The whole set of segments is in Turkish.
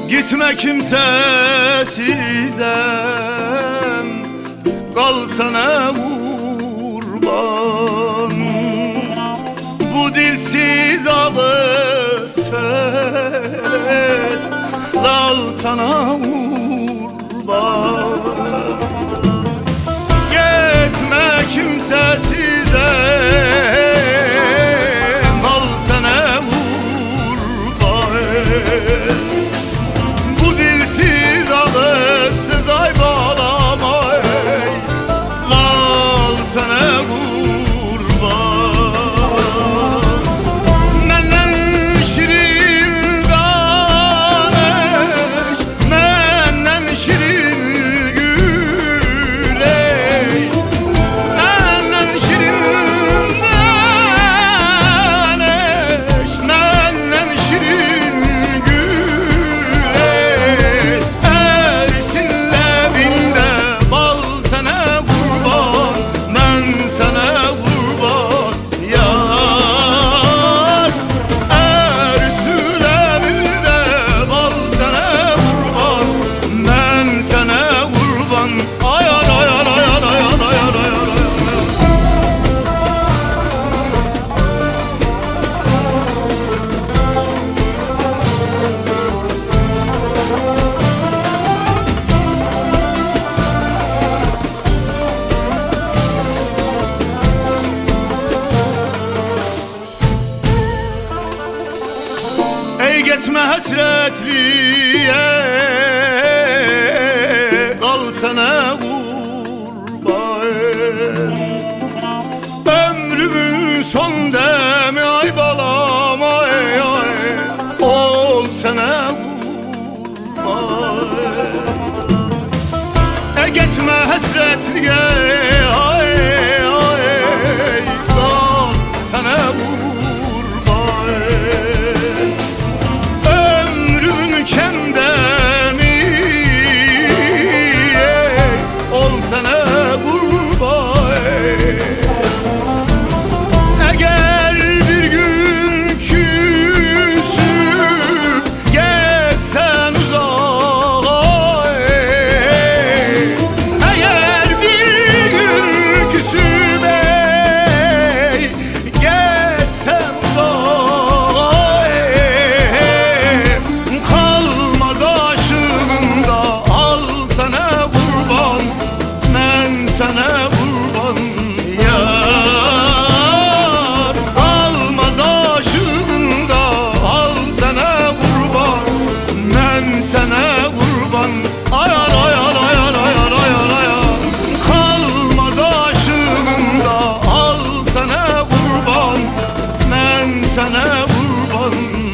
Gitme kimsesizem, kalsana kurban. Bu dilsiz ağız ses, lal sana kurban. Gitme kimsesizem, kalsana kurban. Bu dilsiz ağızsız ay bağlama ey, lal sana kurban. Menden şirin danış, menden şirin gül ey, menden şirin danış, menden şirin gül ey. Ersin levinde bal sana kurban, ben sana kurban yar. Ersin levinde bal sana kurban, ben sana kurban. Ayar ayar ayar ayar ayar ayar. Ey gitme hasretliye, kalsana kurban. Ömrümün son demi ay balama ey ay, ol sana kurban. Ey gitme hasretliye, ay ay, kalsana kurban. Ömrümün kemdemi ol sana kurban. Eğer bir gün küsüp geçsen uzağa, eğer bir gün küsüp geçsen uzağa, kalmaz aşığında al sana kurban, ben sana kurban yar. Kalmaz aşığında al sana kurban, ben sana kurban. Ayar ayar ayar ayar ayar ayar. Kalmaz aşığında al sana kurban, ben sana kurban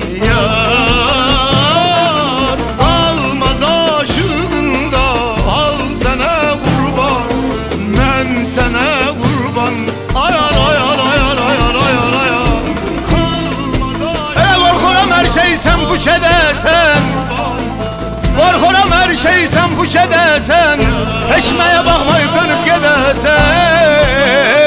yar. Kalmaz aşığında al sana kurban, ben sana kurban. Ayar ayar ayar ayar ayar ayar. Kalmaz aşığında. Korkuram her şey sen puş edesen, korkuram her şey sen puş edesen, eşmeye bakmayıp dönüp gidesen.